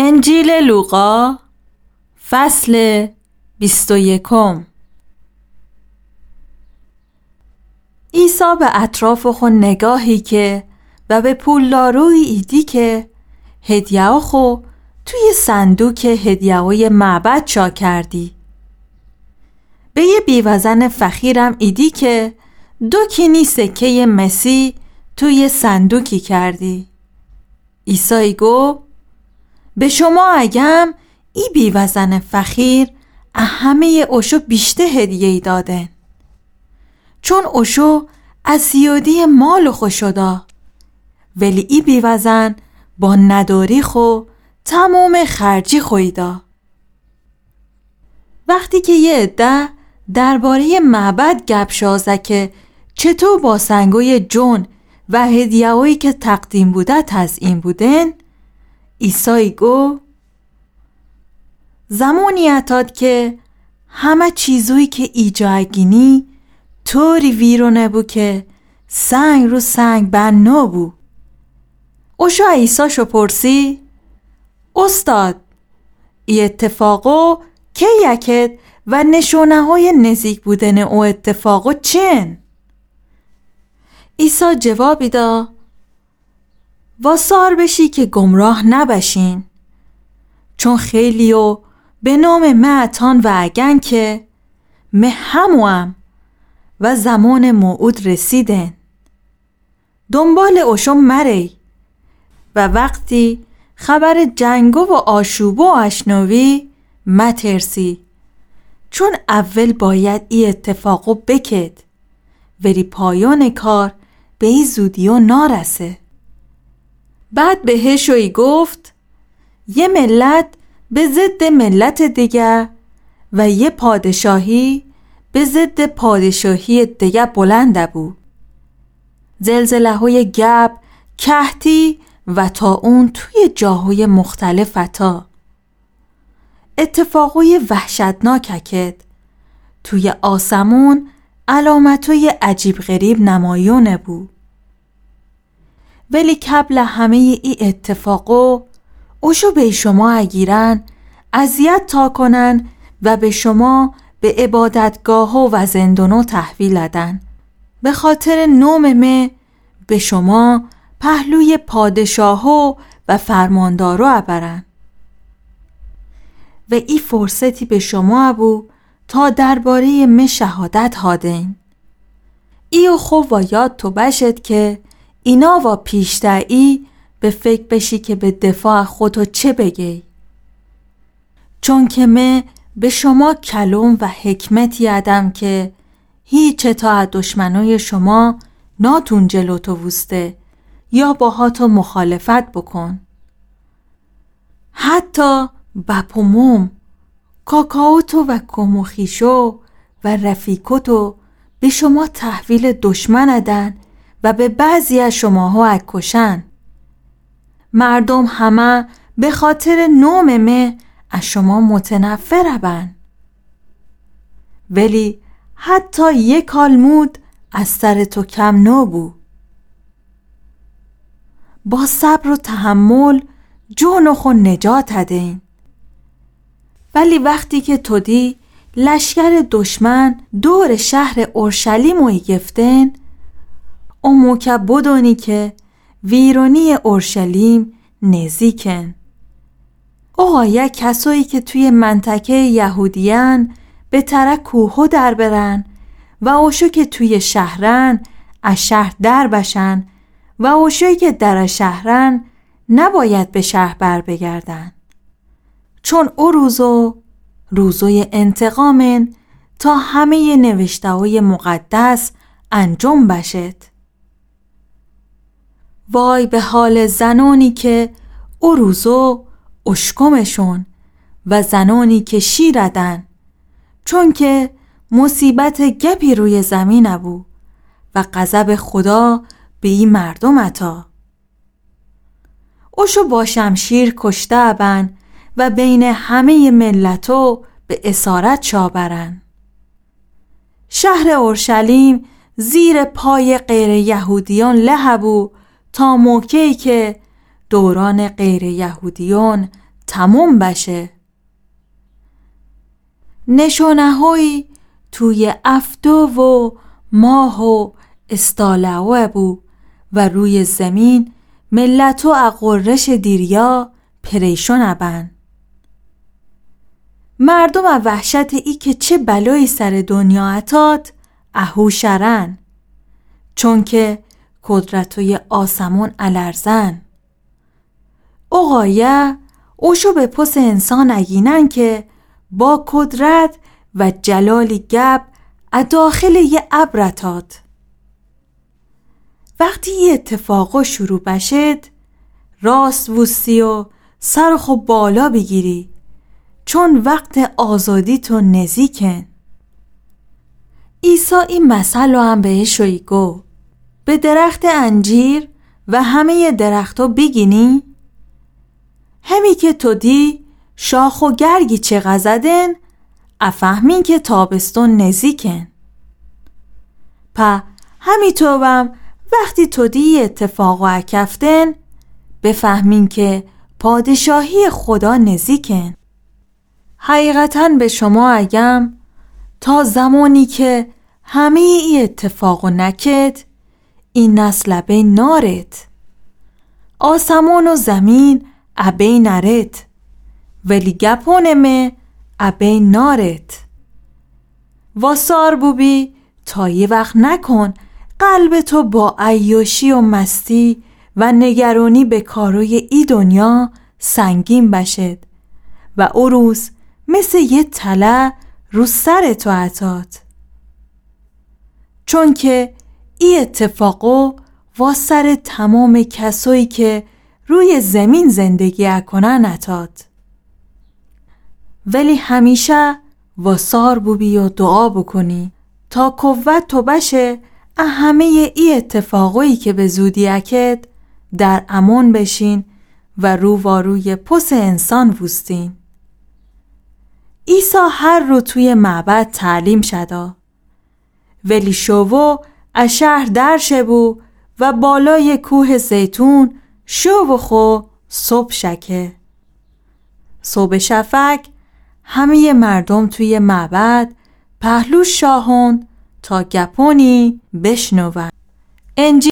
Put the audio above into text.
انجیل لوقا فصل 21. عیسی به اطراف خو نگاهی که و به پولداروی ایدی که هدیه خو توی صندوق هدیه‌های معبد چا کردی. به یه بیوزن فقیرم ایدی که 2 کینی سکه مسی توی صندوقی کردی. عیسی گفت به شما اگم ای بیوزن فقیر همه اوشو بیشتر هدیه‌ای دادن، چون اوشو از زیادی مال خو دا، ولی ای بیوزن با نداری خو تمام خرجی خوی دا. وقتی که یه عده درباره معبد گپ شازه که چطور با سنگوی جون و هدیه‌هایی که تقدیم بوده تزیین بودن، عیسی گفت زمانی اتاد که همه چیزوی که ایجاگینی طوری ویرونه بو که سنگ رو سنگ بنا بو. اوشا عیسی شو پرسی استاد ای اتفاقو که یکت و نشونه های نزدیک بودن او اتفاقو چن؟ عیسی جوابی دا واسار بشی که گمراه نبشین، چون خیلیو به نام معتان و اگن که هموام و زمان موعود رسیدن. دنبال اوشو مری و وقتی خبر جنگو و آشوبو اشنوی مترسی، چون اول باید ای اتفاقو بکد ولی پایان کار به ای زودیو نارسه. بعد بهشوی گفت یه ملت به ضد ملت دیگه و یه پادشاهی به ضد پادشاهی دیگه بلنده بود. زلزله های گب، کهتی و طاعون توی جاهای مختلف تا اتفاقای وحشتناک کد توی آسمون علامتای عجیب غریب نمایونه بود. ولی قبل همه ای اتفاقو اوشو به شما اگیرن، اذیت تا کنن و به شما به عبادتگاه و زندانو تحویل دادن. به خاطر نوم به شما پهلوی پادشاهو و فرماندارو ابرن و ای فرصتی به شما ابو تا درباره شهادت هادین. ایو خوب و یاد تو بشد که اینا و پیشتری به فکر بشی که به دفاع خودتو چه بگی، چون که به شما کلام و حکمتی ادم که هیچ تا دشمنای شما ناتون جلوتو وسته یا باهاتو مخالفت بکن. حتی بپوموم کاکاوتو و کموخیشو و رفیقتو به شما تحویل دشمن ادن و به بعضی از شماها اکشن. مردم همه به خاطر نوم از شما متنفر بن، ولی حتی یک کالمود از سر تو کم نبو. با صبر و تحمل جون خو نجات هدین. ولی وقتی که تو دی لشکر دشمن دور شهر اورشلیم رو گفتن، اون موقع بدونی که ویرانی اورشلیم نزدیکن. اوه کسایی که توی منطقه یهودیان به طرف کوهو در برن و اوشو که توی شهرن از شهر در بشن و اوشوی که در شهرن نباید به شهر بر بگردن، چون او روزوی انتقامن تا همه نوشته های مقدس انجام بشد. وای به حال زنانی که او روزو اشکمشون و زنانی که شیردن، چون که مصیبت گپی روی زمین ابو و غضب خدا به این مردم عطا. اوشو با شمشیر کشته ابن و بین همه ملتو به اسارت چابرن. شهر اورشلیم زیر پای غیر یهودیان لهبو تا موقعی که دوران غیر یهودیان تموم بشه. نشانه‌هایی توی افتو و ماه و استالعوه بو و روی زمین ملت و اقرش دیریا پریشون ابن. مردم از وحشت ای که چه بلایی سر دنیا اتاد اهوشرن، چون که قدرتوی آسمون الارزن. اقایه اوشو به پس انسان اگینن که با قدرت و جلالی گب داخل یه ابرتاد. وقتی یه اتفاقا شروع بشد راست ووسی و سرخو بالا بگیری، چون وقت آزادی تو نزیکن. عیسی این مثل رو هم بهشوی گو به درخت انجیر و همه درختو بگینی، همی که تو دی شاخ و گرگی چه غزدن افهمین که تابستون نزیکن. همی توام وقتی تو دی اتفاقو اکفتن بفهمین که پادشاهی خدا نزیکن. حقیقتاً به شما اگم تا زمانی که همه ای اتفاقو نکد این نسل بین نارد. آسمون و زمین ابین نرد ولی گپونمه ابین نارد. واسار بوبی تا یه وقت نکن قلب تو با عیاشی و مستی و نگرانی به کاروی ای دنیا سنگین بشد و او روز مثل یه تله رو سر تو اتاد. چون که ای اتفاقو واسر تمام کسایی که روی زمین زندگی اکنن اتاد. ولی همیشه واسار بوبی و دعا بکنی تا قوت تو بشه همه ای اتفاقایی که به زودی اکد در امان بشین و روی پس انسان وستین. عیسی هر رو توی معبد تعلیم شدا، ولی شوو از شهر در شبو و بالای کوه زیتون شو خو صبح شکه. صبح شفق همه مردم توی معبد پهلو شاهند تا گپونی بشنون.